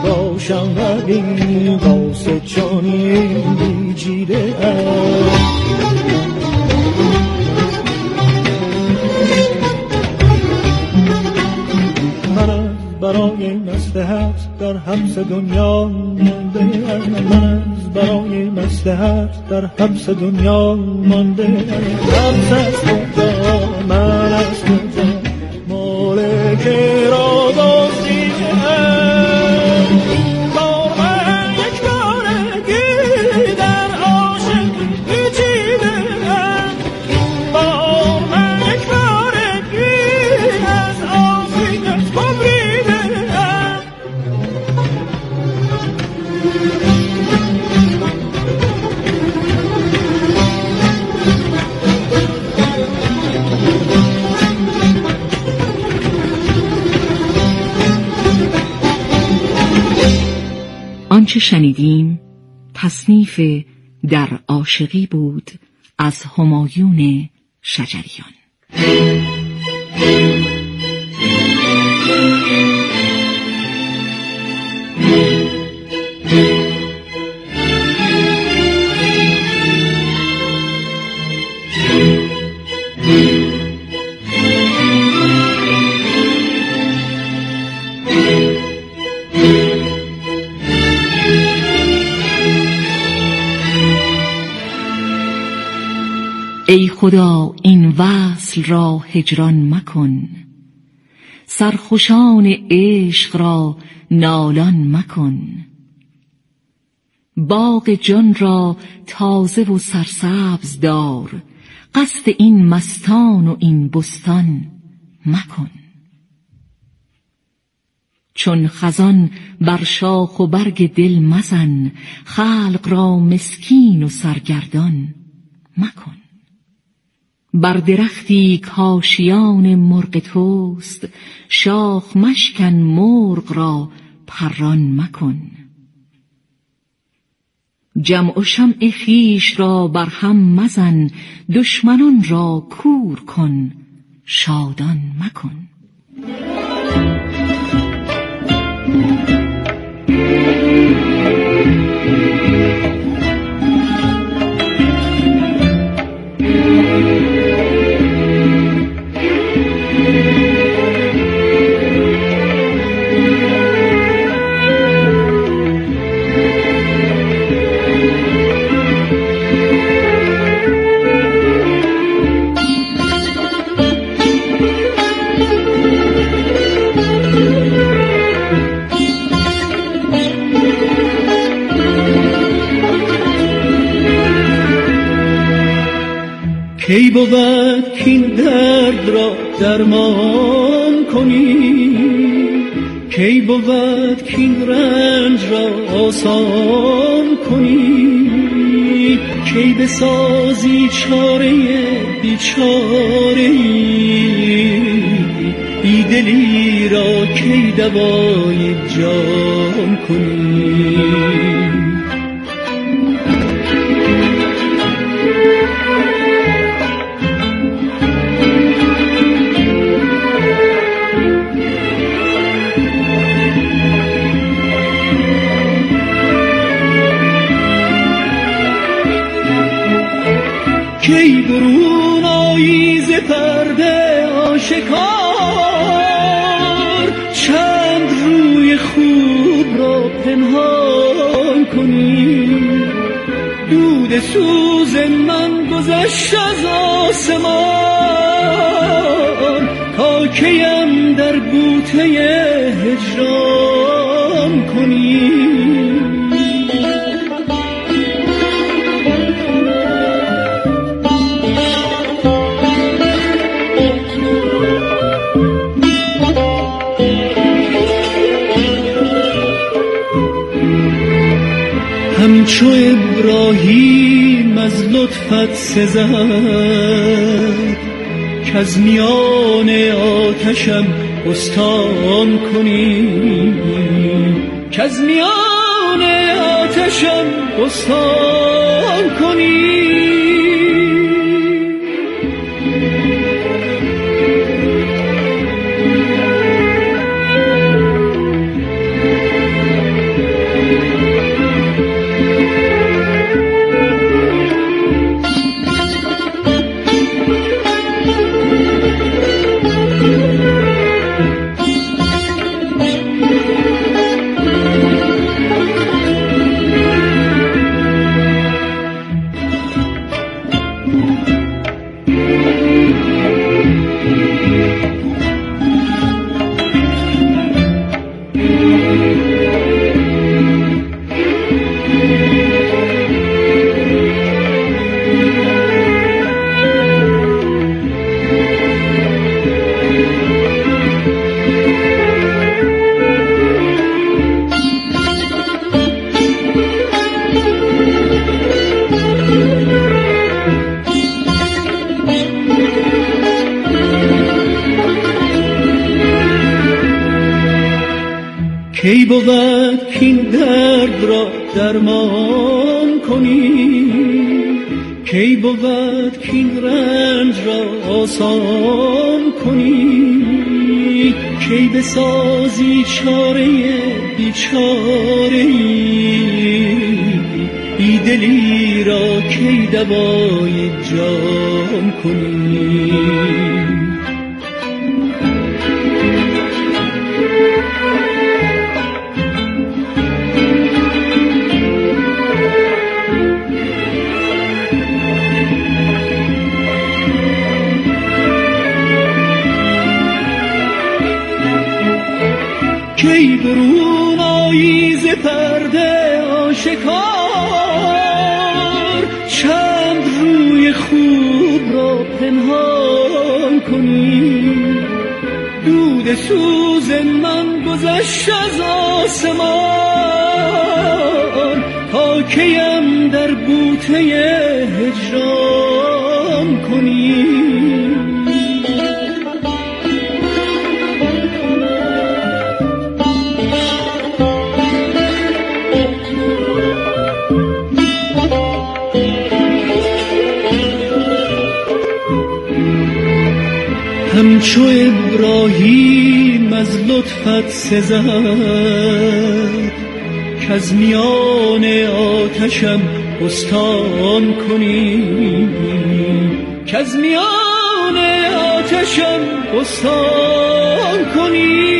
باشم ولی واسه چنین بیجیده برای مصلحت در حبس دنیا مانده من از برای مصلحت در حبس دنیا مانده حبس از کجا من از کجا مالک را دزدیدم بار من یک بارگی در عاشق پیچیدم بار من یک بارگی از آسیبت ببریدم. آنچه شنیدیم تصنیف در عاشقی بود از همایون شجریان. ای خدا این وصل را هجران مکن، سرخوشان عشق را نالان مکن. باغ جان را تازه و سرسبز دار، قصد این مستان و این بستان مکن. چون خزان بر شاخ و برگ دل مزن، خلق را مسکین و سرگردان مکن. بر درختی کاشیان مرغ توست، شاخ مشکن مرغ را پران مکن. جمع و شمع خویش را بر هم مزن، دشمنان را کور کن شادان مکن. کی بود کین درد را درمان کنی، کی بود کین رنج را آسان کنی، کی بسازی چاره بیچاره‌ای، بیدلی را کی دوای جان کنی. کی برون آیی ز پرده آشکار، چند روی خوب را پنهان کنی. دود سوز من گذشت از آسمان، تا کیم در بوته هجران کنی. همچو ابراهیم از لطفت سزد، کز میان آتشم بستان کنی، کز میان آتشم بستان کنی. کی بود کین درد را درمان کنی، کی بود کین رنج را آسان کنی، کی بسازی چاره بیچاره‌ای، بیدلی را کی دوای جان کنی. کی برون آیی ز پرده آشکار، چند روی خوب را پنهان کنی. دود سوز من گذشت از آسمان، تا کیم در بوته هجران کنی. همچو ابراهیم از لطفت سزد، کز میان آتشم بستان کنی، کز میان آتشم بستان کنی.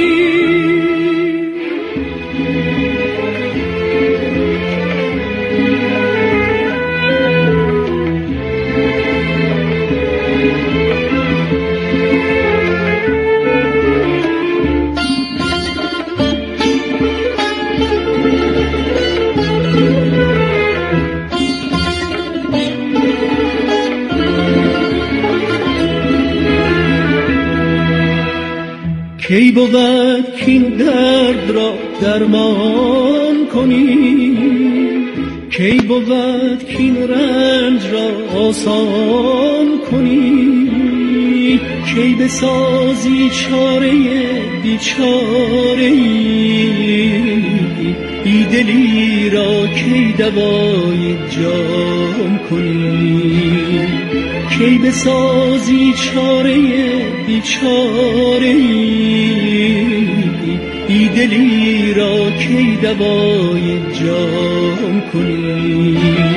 کی بود کین درد را درمان کنی، کی بود کین رنج را آسان کنی، کی بسازی چاره بیچاره‌ای، بیدلی را کی دوای جان کنی. کی بسازی چاره بیچاره‌ای، بیدلی را کی دوای جان کنی.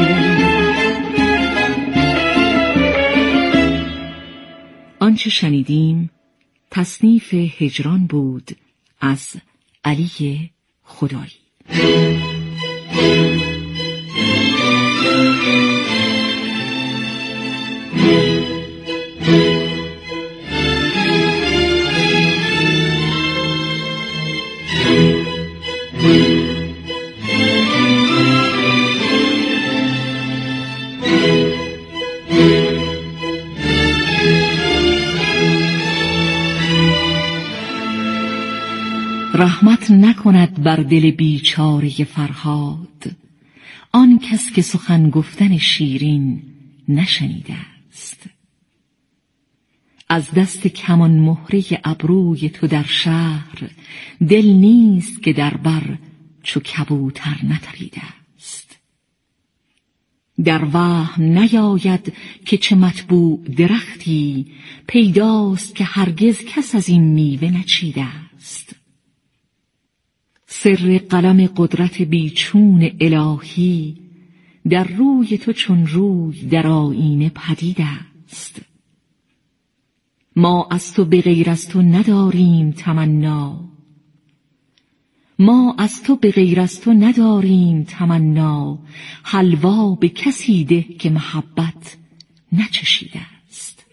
آنچه شنیدیم تصنیف هجران بود از علی خدایی. رحمت نکند بر دل بیچاره فرهاد، آن کس که سخن گفتن شیرین نشنیده است. از دست کمان مهره ابروی تو در شهر، دل نیست که در بر چو کبوتر نتریده است. در وهم نیاید که چه مطبوع درختی، پیداست که هرگز کس از این میوه نچیده است. سر قلم قدرت بیچون الهی، در روی تو چون روی در آینه پدید است. ما از تو به غیر از تو نداریم تمنا، ما از تو به غیر از تو نداریم تمنا، حلوا به کسی ده که محبت نچشیده است.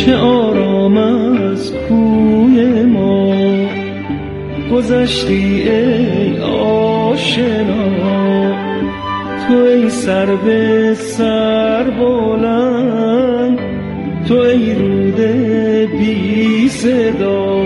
چه آرام از کوی ما گذشتی ای آشنا. تو ای سر به سر بلند، تو ای رود بی صدا.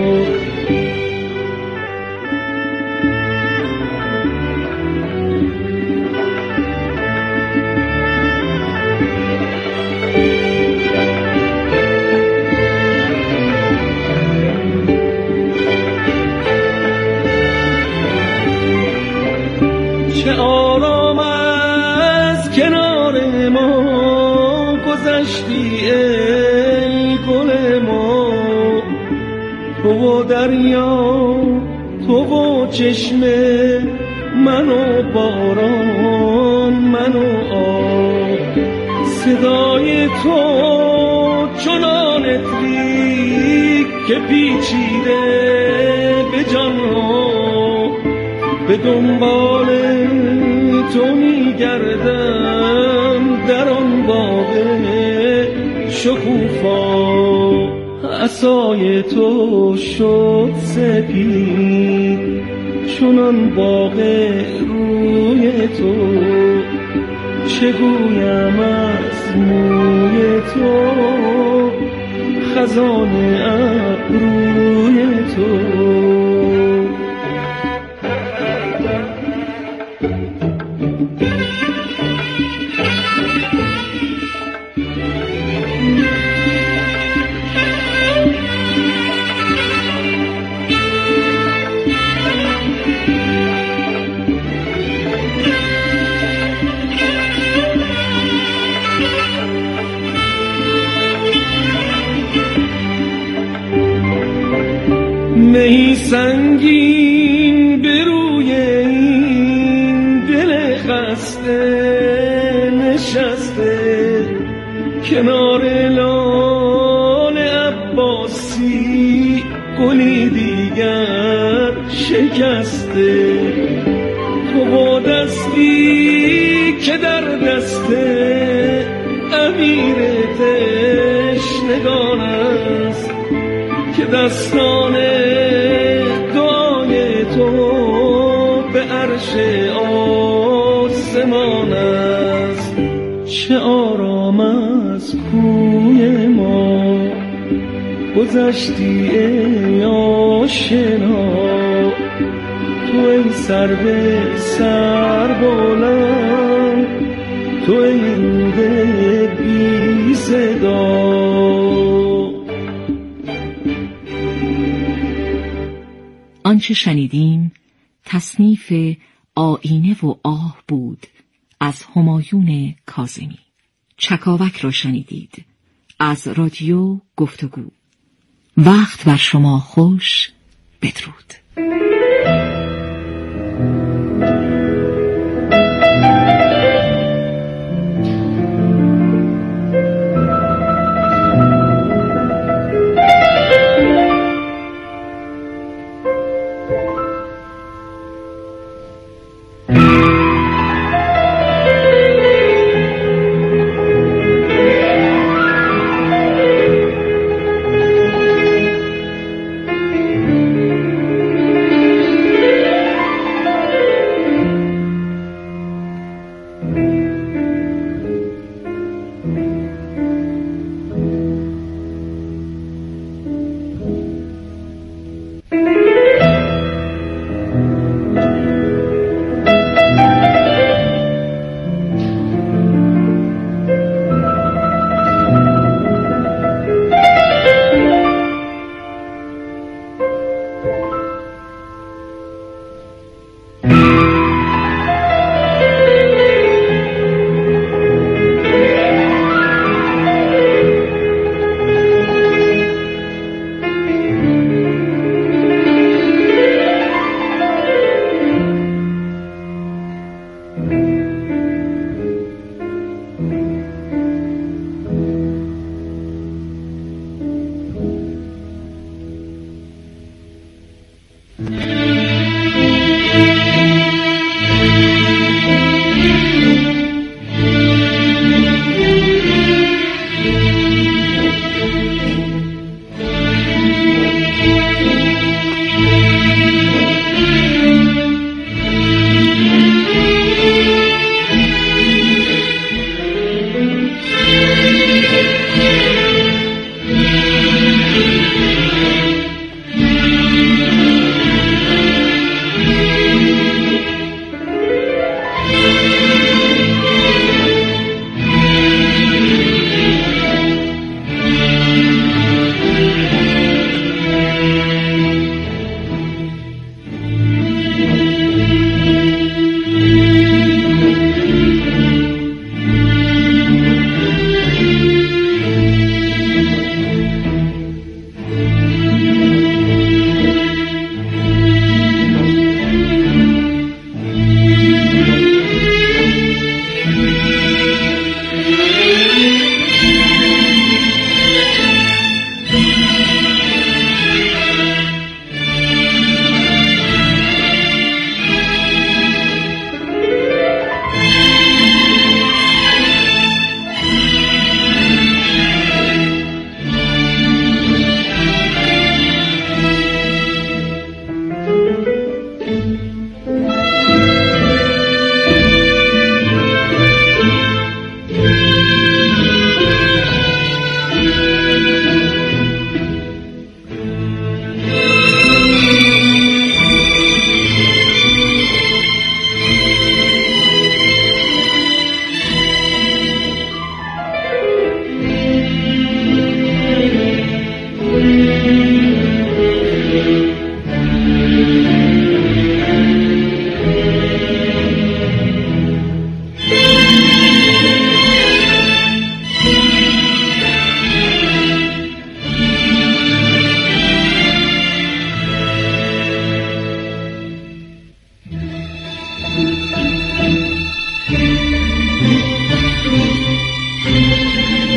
چه آرام از کنار ما گذشتی ای گل ما. تو و دریا، تو و چشمه، من و باران، من و آب. صدای تو چنان عطری که پیچیده به جان ها. به دنبال تو میگردم در آن باغ شکوفا. عصای تو شد سپید چنان باغ روی تو. چه گویم از موی تو، خزان ابروی تو. می سنگین به روی این دل خسته نشسته. کنار لال عباسی گلی دیگر شکسته. تو با دستی که در دست امیر تشنگان است، که دستان دعای تو به عرش آسمان است. چه آرام از کوی ما گذشتی ای آشنا. تو ای سر به سر بلند، تو ای رود بی صدا. آنچه شنیدیم تصنیف آینه و آه بود از همایون کاظمی. چکاوک را شنیدید از رادیو گفتگو. وقت بر شما خوش. بدرود.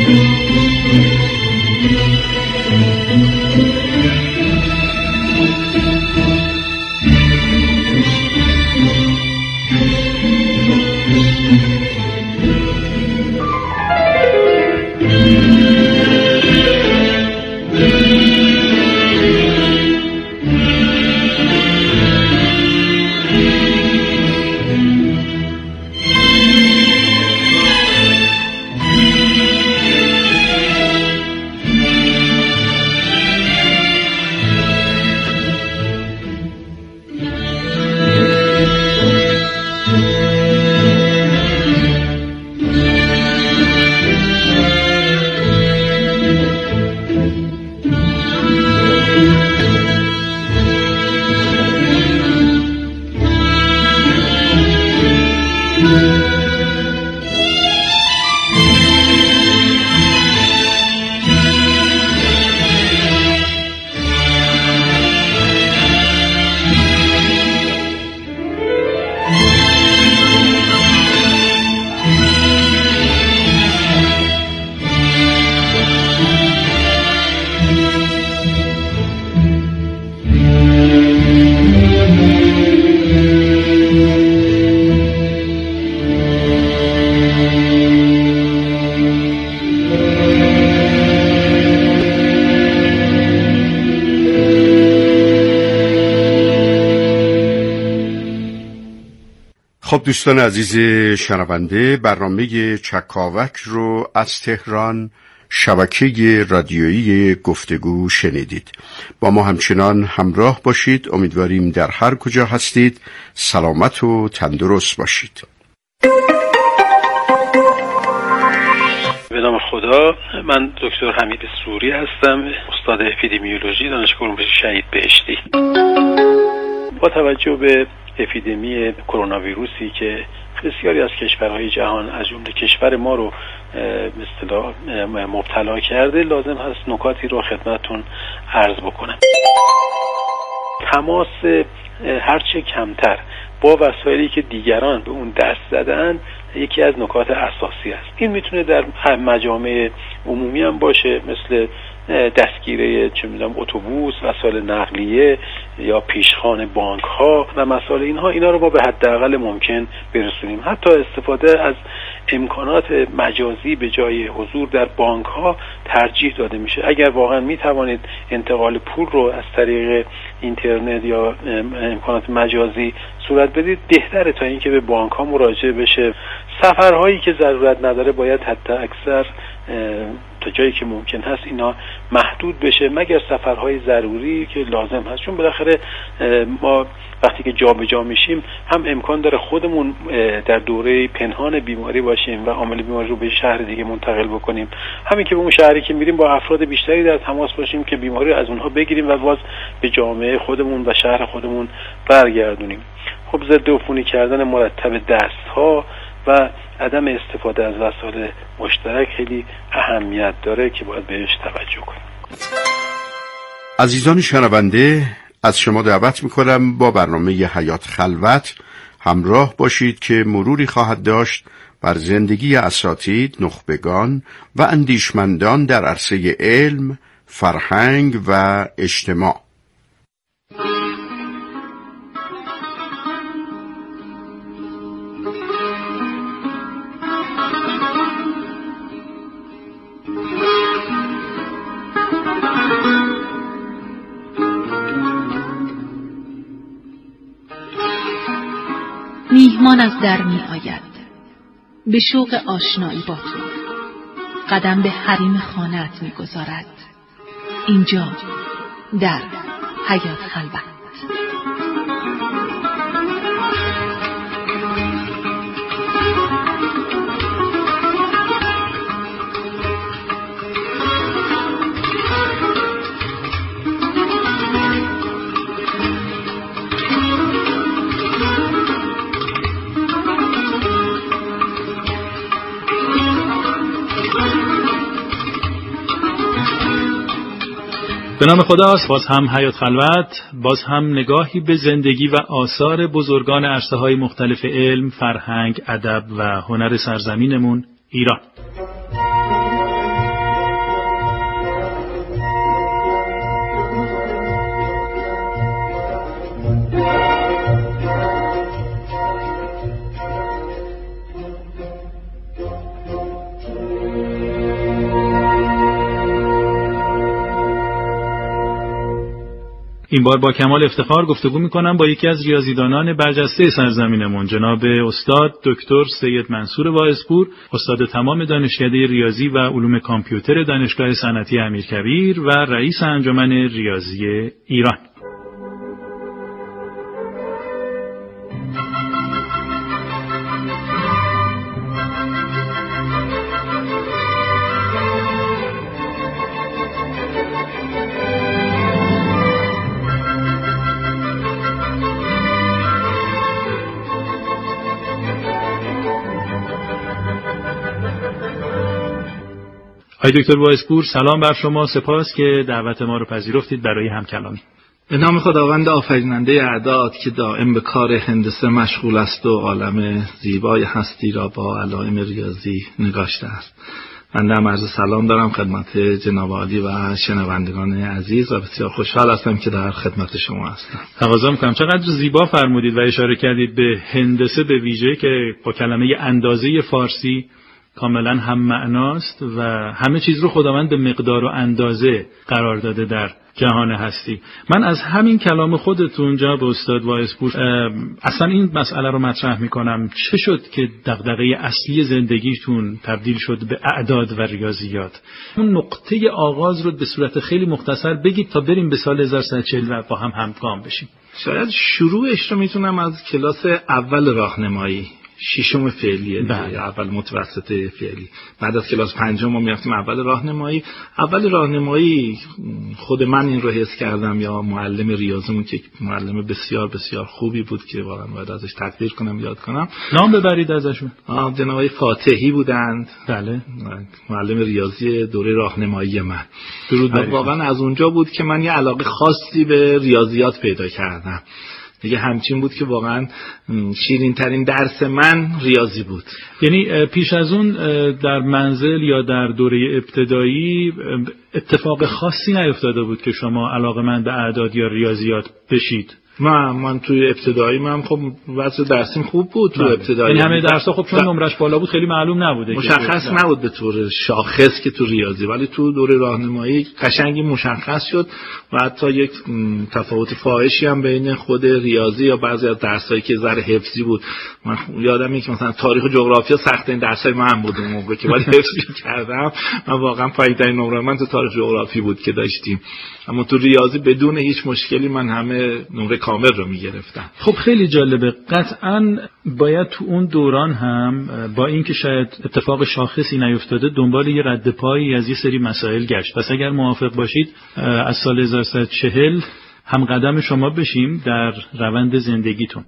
خب دوستان عزیز شنونده، برنامه چکاوک رو از تهران شبکه رادیویی گفتگو شنیدید. با ما همچنان همراه باشید. امیدواریم در هر کجا هستید سلامت و تندرست باشید. به نام خدا. من دکتر حمید سوری هستم، استاد اپیدمیولوژی دانشگاه علوم شهید بهشتی. با توجه به اپیدمی کرونا ویروسی که بسیاری از کشورهای جهان از جمله کشور ما رو به اصطلاح مبتلا کرده، لازم هست نکاتی رو خدمتتون عرض بکنم. تماس هرچه کمتر با وسایلی که دیگران به اون دست زدن یکی از نکات اساسی است. این میتونه در مجامع عمومی هم باشه، مثل دستگیره اتوبوس، وسایل نقلیه یا پیشخوان بانک ها و مسائل اینا رو ما به حداقل ممکن برسونیم. حتی استفاده از امکانات مجازی به جای حضور در بانک ها ترجیح داده میشه. اگر واقعا میتوانید انتقال پول رو از طریق اینترنت یا امکانات مجازی صورت بدید، بهتره تا اینکه به بانک ها مراجعه بشه. سفرهایی که ضرورت نداره باید حتی اکثر تا جایی که ممکن هست اینا محدود بشه، مگر سفرهای ضروری که لازم هست. چون بالاخره ما وقتی که جا به جا میشیم هم امکان داره خودمون در دوره پنهان بیماری باشیم و عامل بیماری رو به شهر دیگه منتقل بکنیم. همین که به اون شهری که میریم با افراد بیشتری در تماس باشیم که بیماری رو از اونها بگیریم و باز به جامعه خودمون و شهر خودمون برگردونیم. خب ضد عفونی کردن مرتب دستها و عدم استفاده از وسایل مشترک خیلی اهمیت داره که باید بهش توجه کنیم. عزیزان شنونده، از شما دعوت میکنم با برنامه حیات خلوت همراه باشید که مروری خواهد داشت بر زندگی اساتید، نخبگان و اندیشمندان در عرصه علم، فرهنگ و اجتماع. میهمان از در می آید، به شوق آشنایی با تو قدم به حریم خانه‌ات می گذارد. اینجا در حیات خلوت. به نام خدا. باز هم حیات خلوت، باز هم نگاهی به زندگی و آثار بزرگان عرصه‌های مختلف علم، فرهنگ، ادب و هنر سرزمینمون ایران. این بار با کمال افتخار گفتگو میکنم با یکی از ریاضیدانان برجسته سرزمینمون، جناب استاد دکتر سید منصور واعظپور، استاد تمام دانشکده ریاضی و علوم کامپیوتر دانشگاه صنعتی امیرکبیر و رئیس انجمن ریاضی ایران. آقای دکتر واعظپور، سلام بر شما. سپاس که دعوت ما رو پذیرفتید برای همکلامی. به نام خداوند آفریننده اعداد که دائم به کار هندسه مشغول است و عالم زیبای هستی را با علائم ریاضی نگاشته است. من در عرض سلام دارم خدمت جناب عالی و شنوندگان عزیز و بسیار خوشحال هستم که در خدمت شما هستم. تقاضا می‌کنم. چقدر زیبا فرمودید و اشاره کردید به هندسه به ویژه که با کلمه اندازه فارسی کاملا هم معناست و همه چیز رو خداوند به مقدار و اندازه قرار داده در جهان هستی. من از همین کلام خودتون جناب استاد واعظپور اصلا این مسئله رو مطرح میکنم، چه شد که دغدغه اصلی زندگیتون تبدیل شد به اعداد و ریاضیات؟ اون نقطه آغاز رو به صورت خیلی مختصر بگید تا بریم به سال 1140 و با هم همگام بشیم. شاید شروعش رو میتونم از کلاس اول راهنمایی، ششم فعلیه، اول متوسطه فعلی. بعد از کلاس پنجم ما میرفتیم اول راهنمایی. اول راهنمایی خود من این رو حس کردم، یا معلم ریاضیمون که معلم بسیار بسیار خوبی بود که واقعا باید ازش تقدیر کنم، یاد کنم. نام ببرید ازشون. جناب آقای فاتحی بودند. بله. معلم ریاضی دوره راهنمایی من. واقعا از اونجا بود که من یه علاقه خاصی به ریاضیات پیدا کردم. دیگه همچین بود که واقعا شیرین ترین درس من ریاضی بود. یعنی پیش از اون در منزل یا در دوره ابتدایی اتفاق خاصی نیفتاده بود که شما علاقه‌مند به اعداد یا ریاضیات بشید؟ من توی ابتدایی من خب وضع درسیم خوب بود. تو ابتدایی این همه درس‌ها خب چون نمرش بالا بود خیلی معلوم نبوده، مشخص نبود به طور شاخص که تو ریاضی، ولی تو دوره راهنمایی قشنگی مشخص شد و حتی یک تفاوت فاحشی هم بین خود ریاضی یا بعضی از درسایی که ذره حفظی بود. من یادمه که مثلا تاریخ و جغرافیا سخت‌ترین درسای من بود اون موقع که ولی حفظ کردم. من واقعا پایین‌ترین نمره من تو تاریخ جغرافی بود که داشتیم، اما تو ریاضی بدون هیچ مشکلی من همه نمره کامل رو میگرفتم. خب خیلی جالبه. قطعاً باید تو اون دوران هم با اینکه شاید اتفاق شاخصی نیفتاده دنبال یه رد پایی از یه سری مسائل گشت. پس اگر موافق باشید از سال 1140 هم قدم شما بشیم در روند زندگیتون.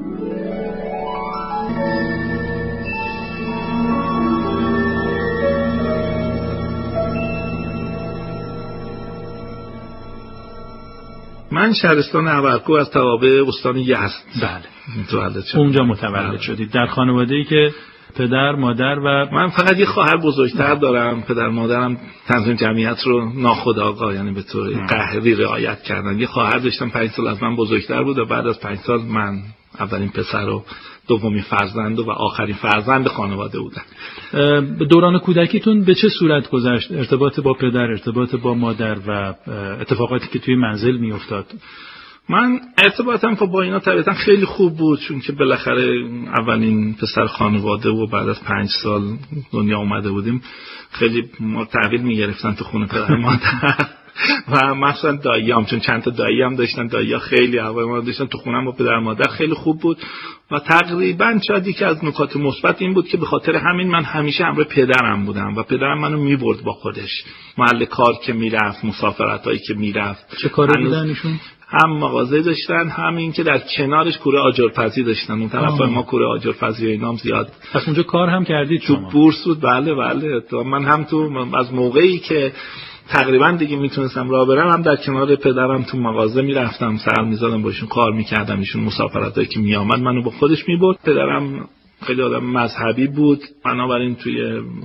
من شهرستان ابرکو از توابع استان یزد متولد شدم. اونجا متولد شدید در خانواده‌ای که پدر، مادر و من فقط یه خواهر بزرگتر دارم. پدر مادرم تنظیم جمعیت رو ناخودآگاه، یعنی به طور قهری رعایت کردن. یه خواهر داشتم 5 سال از من بزرگتر بود و بعد از 5 سال من اولین پسر و دومین فرزند و آخرین فرزند خانواده بودم. دوران کودکیتون به چه صورت گذشت؟ ارتباط با پدر، ارتباط با مادر و اتفاقاتی که توی منزل میافتاد؟ من ارتباطم با اینا طبیعتا خیلی خوب بود، چون که بالاخره اولین پسر خانواده و بعد از 5 سال دنیا اومده بودیم. خیلی ما تحویل میگرفتن تو خونه پدر مادر و مثلا داییام، چون چند تا داییام داشتن، دایی‌ها خیلی هوای ما داشتن تو خونم با پدر مادر خیلی خوب بود و تقریبا شاید یکی از نکات مثبت این بود که به خاطر همین من همیشه همراه پدرم بودم و پدرم منو میبرد با خودش محل کار که میرفت، مسافرتایی که میرفت. چه کاری بودن ایشون؟ هم مغازه داشتن، هم این که در کنارش کوره آجرپزی داشتن. اون طرف ما کوره آجرپزی و اینام زیاد. پس اونجا کار هم کردید شما؟ تو بورس بود. بله. من هم تو از موقعی که تقریبا دیگه میتونستم راه برم هم در کنار پدرم تو مغازه میرفتم، سر میزدم باشون کار میکردم. ایشون مسافرتایی که میامد منو با خودش میبرد. پدرم خیلی آدم مذهبی بود، بنابراین توی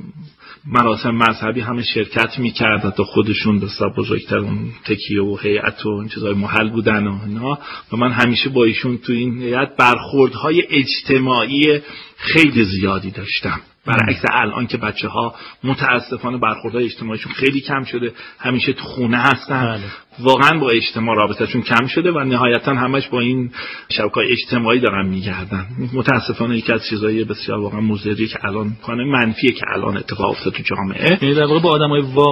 مراسم مذهبی همه شرکت میکرد، تا خودشون دستا بزرگتر اون تکیه و هیئت و این چیزای محل بودن و اینا، و من همیشه با ایشون تو این هیئت برخوردهای اجتماعی خیلی زیادی داشتم، برعکس الان که بچه‌ها متاسفانه برخوردهای اجتماعیشون خیلی کم شده، همیشه تو خونه هستن. واقعا با اجتماع رابطه‌شون کم شده و نهایتا همش با این شبکه‌های اجتماعی دارن میگردن. متاسفانه یکی از چیزای بسیار واقعا مضری که الان منفیه که الان اتفاق افتاد تو جامعه. یعنی در واقع با آدمای